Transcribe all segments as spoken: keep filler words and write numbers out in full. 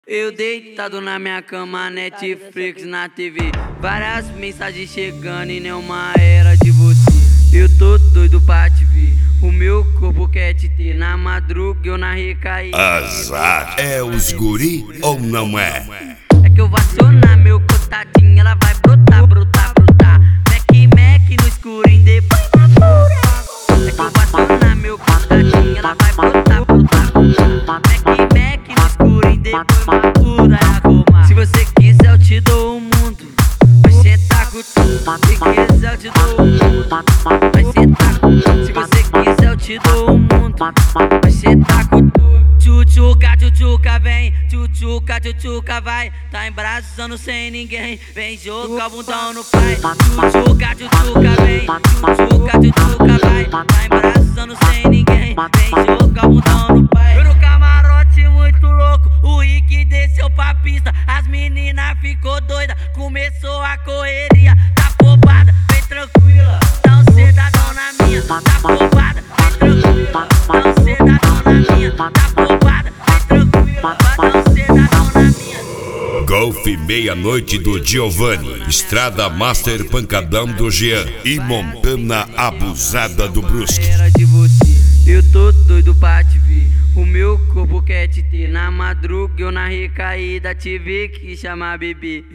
Eu deitado na minha cama, Netflix na T V, várias mensagens chegando e nenhuma era de você. Eu tô doido pra te ver, o meu corpo quer te ter. Na madruga eu na recaída. Azar, é os guri ou não é? É que eu vou acionar meu contatinho, ela vai brotar, brotar, brotar. Mac, Mac no escurinho, depois na pura. É que eu vou acionar meu contatinho, ela vai brotar, brotar, brotar. Mac, Mac no escurinho, depois na pura. Se você quiser eu te dou o mundo, vai sentar com tudo. Se quiser eu te dou o mundo, vai sentar com tudo. Se você quiser eu te dou o mundo, vai sentar com tudo. Tchutchuca, tchutchuca, vem, tchutchuca, tchutchuca, vai. Tá embraçando sem ninguém, vem jogar o bundão no pai. Tchutchuca, tchutchuca, vem, tchutchuca, tchutchuca, vai. Tá embraçando sem ninguém, vem jogar o bundão no pai. Eu no camarote muito louco, o Rick desceu pra pista. As meninas ficou doida, começou a correria. Tá afobada, vem tranquila, não cedadão na minha. Tá afobada, vem tranquila, não cedadão na minha. Tá afobada, vem tranquila, não cedadão na minha. Golf Meia-Noite do Giovanni, Estrada Master Pancadão do Jean e Montana Abusada do Brusque. Era de você, eu tô doido pra te ver, o meu corpo quer te ter. Na madruga eu na recaída te vi que chama bebê.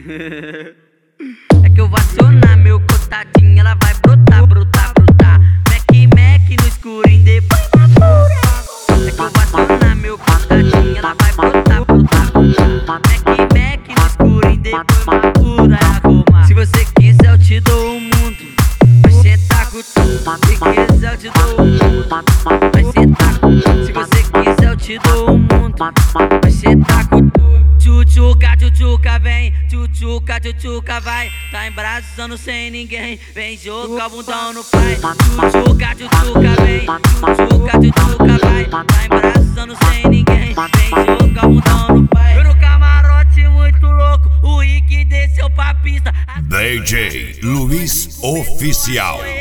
É que eu vou acionar meu contatinho, ela vai brotar, brotar, brotar. Mac, Mac no escurinho, depois na pura. É que eu vou acionar meu contatinho, ela vai brotar, brotar, brotar. Mac, Mac no escurinho, depois na pura. Se você quiser eu te dou o mundo, vai sentar com tudo. Se quiser eu te dou o mundo, vai sentar com tudo. Se você quiser eu te dou o mundo, vai sentar com tudo. Tchutchuca, tchutchuca, vem, tchutchuca, tchutchuca, vai. Tá embraçando sem ninguém, vem jogar o bundão no pai. Tchutchuca, tchutchuca, vem, tchutchuca, tchutchuca, vai. Tá embraçando sem ninguém, vem jogar o bundão no pai. Eu no camarote muito louco, o Rick desceu pra pista. D J Luiz Oficial.